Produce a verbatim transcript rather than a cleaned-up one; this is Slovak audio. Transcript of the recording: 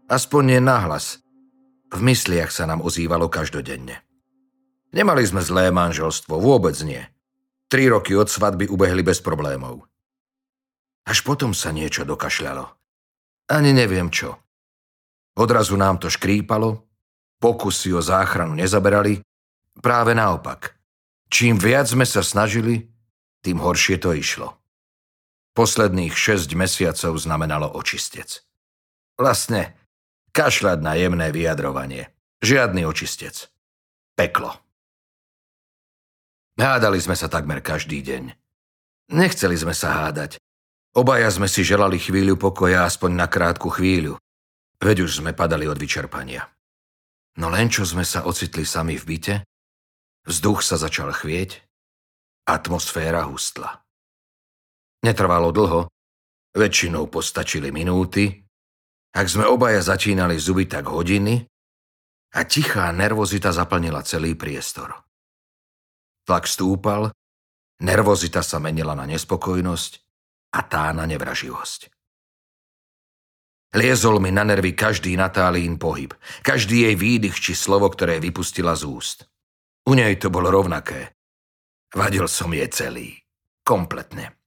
Aspoň nie nahlas. V mysliach sa nám ozývalo každodenne. Nemali sme zlé manželstvo, vôbec nie. Tri roky od svadby ubehli bez problémov. Až potom sa niečo dokašľalo. Ani neviem čo. Odrazu nám to škrípalo, pokusy o záchranu nezaberali, práve naopak. Čím viac sme sa snažili, tým horšie to išlo. Posledných šesť mesiacov znamenalo očistec. Vlastne, kašľať na jemné vyjadrovanie. Žiadny očistec. Peklo. Hádali sme sa takmer každý deň. Nechceli sme sa hádať. Obaja sme si želali chvíľu pokoja, aspoň na krátku chvíľu. Veď už sme padali od vyčerpania. No len čo sme sa ocitli sami v byte, vzduch sa začal chvieť, atmosféra hustla. Netrvalo dlho, väčšinou postačili minúty, ak sme obaja začínali zuby, tak hodiny a tichá nervozita zaplnila celý priestor. Tlak stúpal, nervozita sa menila na nespokojnosť a tá na nevraživosť. Liezol mi na nervy každý Natálín pohyb, každý jej výdych či slovo, ktoré vypustila z úst. U nej to bolo rovnaké. Vadil som jej celý, kompletne.